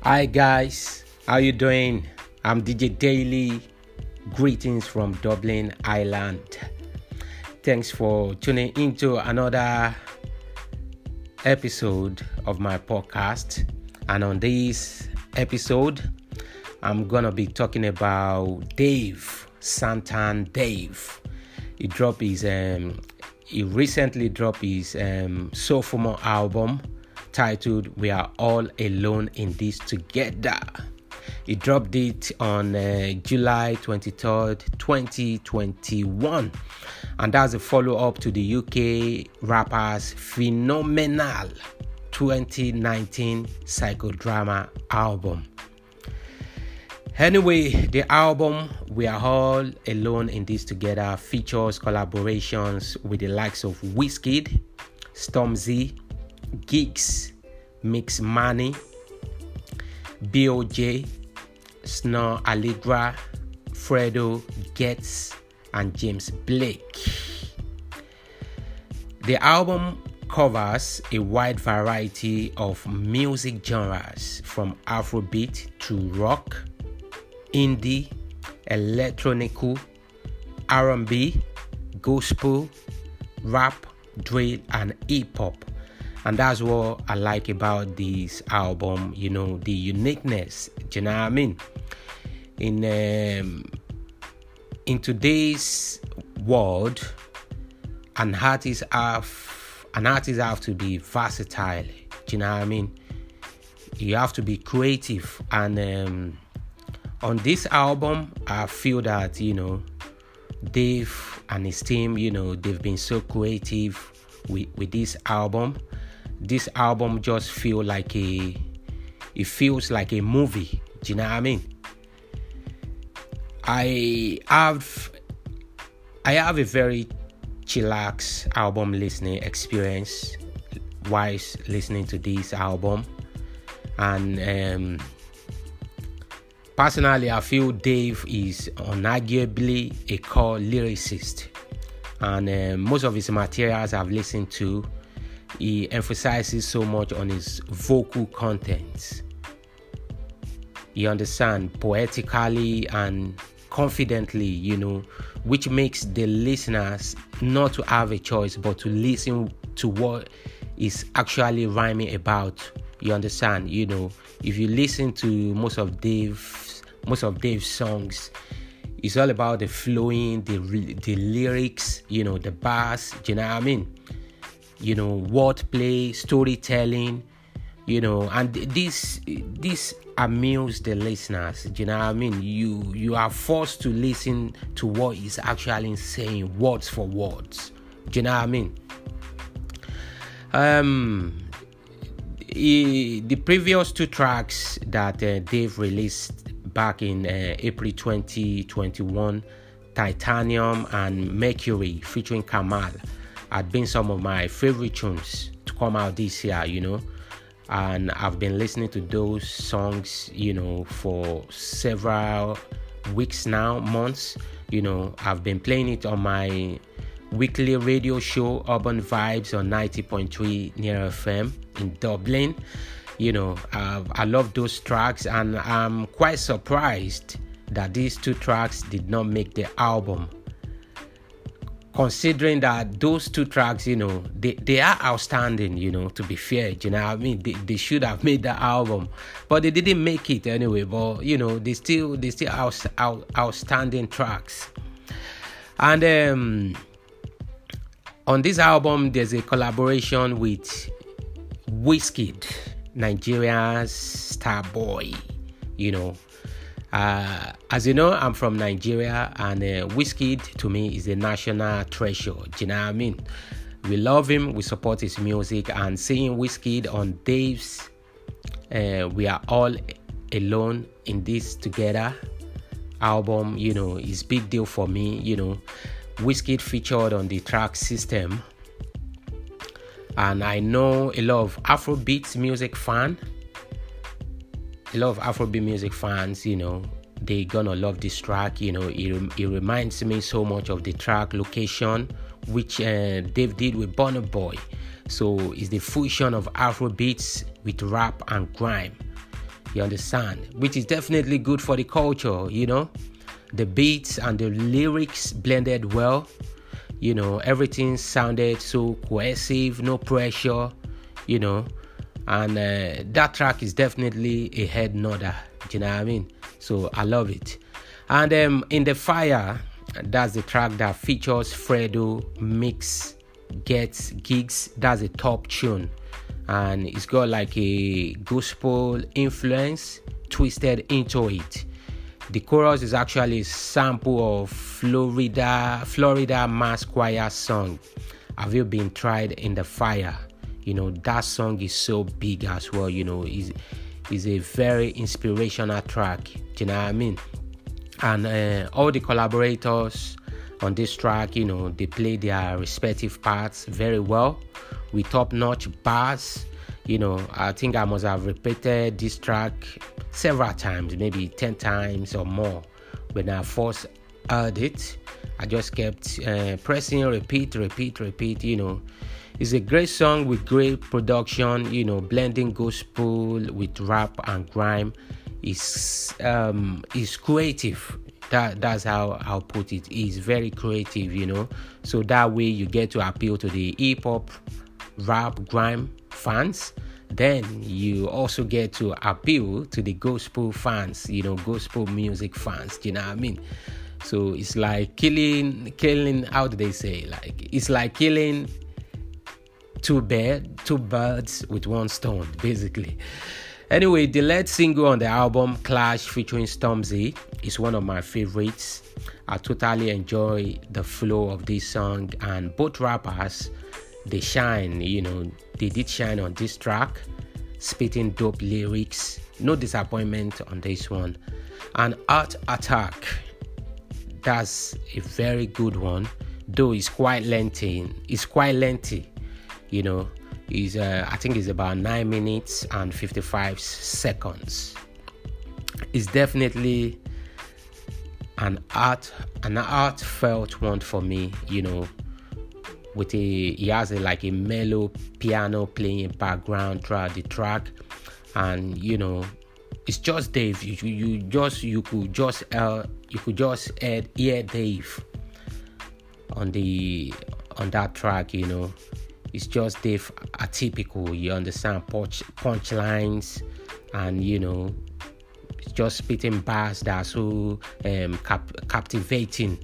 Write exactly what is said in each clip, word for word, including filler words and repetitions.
Hi guys, how you doing? I'm D J Daily. Greetings from Dublin, Ireland. Thanks for tuning into another episode of my podcast. And on this episode, I'm gonna be talking about Dave Santan Dave. He dropped his um he recently dropped his um sophomore album titled We Are All Alone in This Together. He dropped it on uh, July twenty-third, twenty twenty-one, and that's a follow-up to the U K rapper's phenomenal twenty nineteen psychodrama album. Anyway, the album We Are All Alone in This Together features collaborations with the likes of Wizkid, Stormzy, Giggs, Mix Money, B O J, Snow Allegra, Fredo, Getz, and James Blake. The album covers a wide variety of music genres from Afrobeat to rock, indie, electronic, R and B, gospel, rap, drill, and hip-hop. And that's what I like about this album, you know, the uniqueness. Do you know what I mean? In um, in today's world, an artist have an artist have to be versatile. Do you know what I mean? You have to be creative. And um, on this album, I feel that, you know, Dave and his team, you know, they've been so creative with, with this album. This album just feel like a, it feels like a movie. Do you know what I mean? I have, I have a very chillax album listening experience whilst listening to this album, and um, personally, I feel Dave is unarguably a core lyricist, and uh, most of his materials I've listened to, he emphasizes so much on his vocal content. You understand, poetically and confidently, you know, which makes the listeners not to have a choice but to listen to what is actually rhyming about. You understand, you know, if you listen to most of Dave's most of Dave's songs, it's all about the flowing, the the lyrics, you know, the bars. Do you know what I mean? You know, wordplay, storytelling, you know, and this this amuse the listeners. Do you know what I mean? You you are forced to listen to what he's actually saying, words for words. Do you know what I mean? Um, he, the previous two tracks that uh, Dave released back in uh, April twenty twenty-one, Titanium and Mercury featuring Kamal, had been some of my favorite tunes to come out this year, you know, and I've been listening to those songs, you know, for several weeks now, months. You know, I've been playing it on my weekly radio show, Urban Vibes, on ninety point three Near F M in Dublin. You know, I've, I love those tracks, and I'm quite surprised that these two tracks did not make the album, considering that those two tracks, you know, they, they are outstanding, you know, to be fair. Do you know what I mean? They, they should have made the album, but they didn't make it anyway. But, you know, they still they still out, out, outstanding tracks. And um, on this album, there's a collaboration with Wizkid, Nigeria's star boy, you know. Uh, as you know, I'm from Nigeria, and uh, Wizkid to me is a national treasure. Do you know what I mean? We love him, we support his music, and seeing Wizkid on Dave's uh, We Are All Alone in This Together album, you know, is big deal for me. You know, Wizkid featured on the track System, and I know a lot of Afrobeat music fan. A lot of Afrobeat music fans, you know, they gonna love this track. You know, it, it reminds me so much of the track Location, which uh, Dave did with Burna Boy. So it's the fusion of Afrobeats with rap and grime. You understand? Which is definitely good for the culture, you know. The beats and the lyrics blended well. You know, everything sounded so cohesive, no pressure, you know. And uh, that track is definitely a head nodder. Do you know what I mean? So I love it. And um, In the Fire, that's the track that features Fredo, Mix, Gets, Gigs. That's a top tune. And it's got like a gospel influence twisted into it. The chorus is actually a sample of Florida Florida Mass Choir song, Have You Been Tried in the Fire? You know, that song is so big as well, you know, is is a very inspirational track. Do you know what I mean? And uh, all the collaborators on this track, you know, they play their respective parts very well with top-notch bars. You know, I think I must have repeated this track several times, maybe ten times or more. When I first heard it, I just kept uh, pressing repeat, repeat, repeat, you know. It's a great song with great production, you know, blending gospel with rap and grime. It's, um, it's creative. That, that's how I'll put it. It's very creative, you know. So that way you get to appeal to the hip-hop, rap, grime fans. Then you also get to appeal to the gospel fans, you know, gospel music fans. Do you know what I mean? So it's like killing, killing, how do they say? Like, it's like killing two bird, two birds with one stone, basically. Anyway, the lead single on the album, Clash featuring Stormzy, is one of my favorites. I totally enjoy the flow of this song, and both rappers, they shine, you know, they did shine on this track, spitting dope lyrics, no disappointment on this one. And Art Attack, that's a very good one, though it's quite lengthy, it's quite lengthy, you know, is uh, I think it's about nine minutes and fifty-five seconds. It's definitely an art, an heartfelt one for me, you know. With a, he has a, like a mellow piano playing background throughout the track, and you know, it's just Dave. You you just you could just uh you could just add hear Dave on the on that track, you know. It's just Dave atypical, you understand, punch punchlines, and you know, it's just spitting bars that are so um cap- captivating.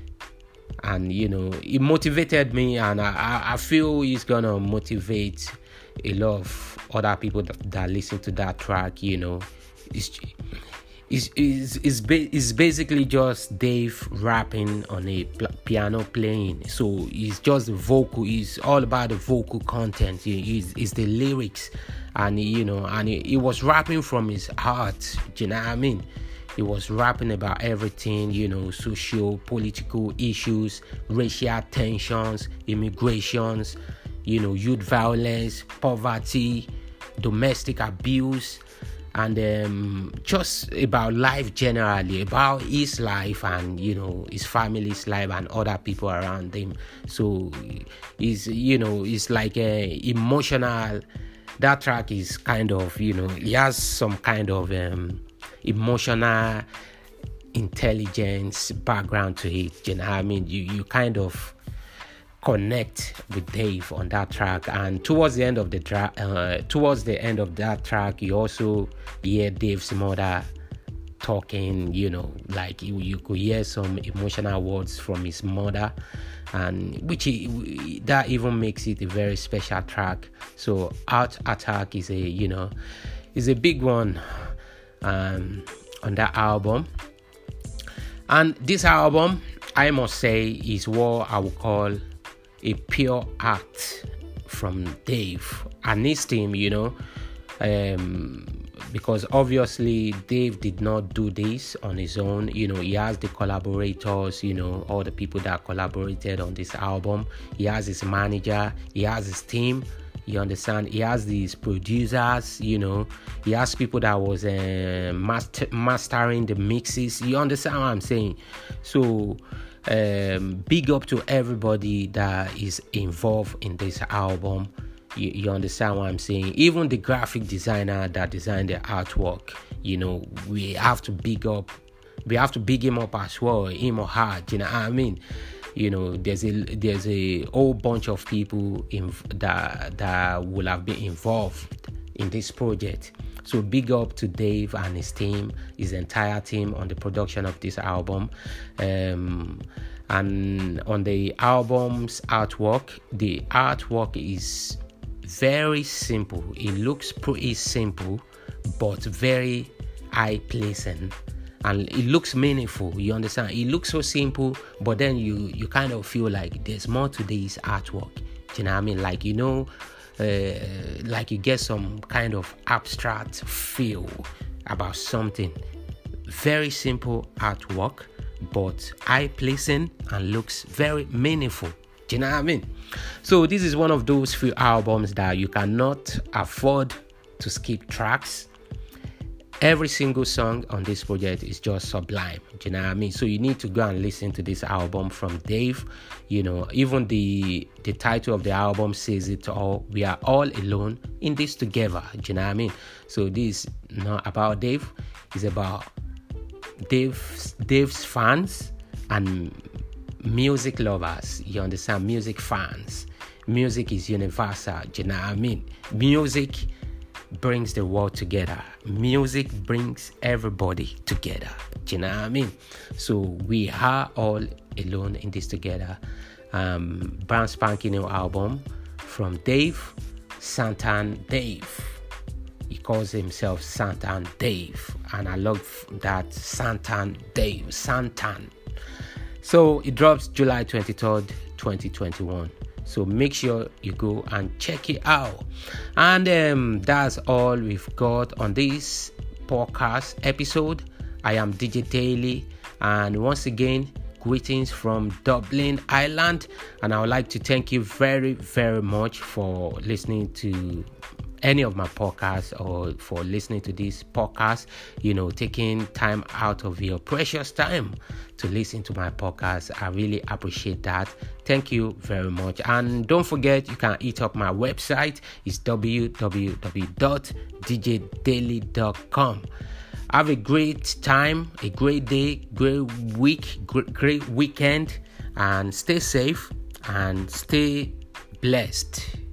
And you know, it motivated me, and I, I feel it's gonna motivate a lot of other people that, that listen to that track. You know, it's it's it's, it's, ba- it's basically just Dave rapping on a p- piano playing. So it's just vocal. It's all about the vocal content. It's, it's the lyrics, and you know, and he, he was rapping from his heart. Do you know what I mean? He was rapping about everything, you know, social, political issues, racial tensions, immigrations, you know, youth violence, poverty, domestic abuse, and um, just about life generally, about his life and, you know, his family's life and other people around him. So it's, you know, it's like a emotional, that track is kind of, you know, he has some kind of um, emotional intelligence background to it. You know what I mean? You you kind of connect with Dave on that track, and towards the end of the track, uh, towards the end of that track, you also hear Dave's mother talking. You know, like you, you could hear some emotional words from his mother, and which he, that even makes it a very special track. So Art Attack is a you know is a big one um, on that album, and this album, I must say, is what I would call a pure act from Dave and his team, you know, um, because obviously Dave did not do this on his own. You know, he has the collaborators, you know, all the people that collaborated on this album. He has his manager, he has his team, you understand, he has these producers, you know, he has people that was uh, master- mastering the mixes, you understand what I'm saying? So um, big up to everybody that is involved in this album. You, you understand what I'm saying? Even the graphic designer that designed the artwork, you know, we have to big up, we have to big him up as well, him or her. You know what I mean? You know, there's a there's a whole bunch of people in, that that will have been involved in this project. So big up to Dave and his team, his entire team on the production of this album. Um, and on the album's artwork, the artwork is very simple. It looks pretty simple, but very eye-pleasing. And it looks meaningful, you understand? It looks so simple, but then you you kind of feel like there's more to this artwork. Do you know what I mean? Like, you know, uh, like you get some kind of abstract feel about something. Very simple artwork, but eye-pleasing and looks very meaningful. Do you know what I mean? So this is one of those few albums that you cannot afford to skip tracks. Every single song on this project is just sublime. Do you know what I mean? So you need to go and listen to this album from Dave. You know, even the the title of the album says it all. We are all alone in this together. Do you know what I mean? So this is not about Dave. It's about Dave's, Dave's fans and music lovers. You understand? Music fans. Music is universal. Do you know what I mean? Music brings the world together. Music brings everybody together. Do you know what I mean? So we are all alone in this together. Um, brand spanking new album from Dave, Santan Dave. He calls himself Santan Dave, and I love that Santan Dave, Santan. So it drops July twenty-third, twenty twenty-one. So make sure you go and check it out. And um, that's all we've got on this podcast episode. I am D J Daily, and once again, greetings from Dublin, Ireland. And I would like to thank you very, very much for listening to any of my podcasts, or for listening to this podcast, you know, taking time out of your precious time to listen to my podcast. I really appreciate that. Thank you very much. And don't forget, you can hit up my website. It's w w w dot d j daily dot com. Have a great time, a great day, great week, great, great weekend, and stay safe and stay blessed.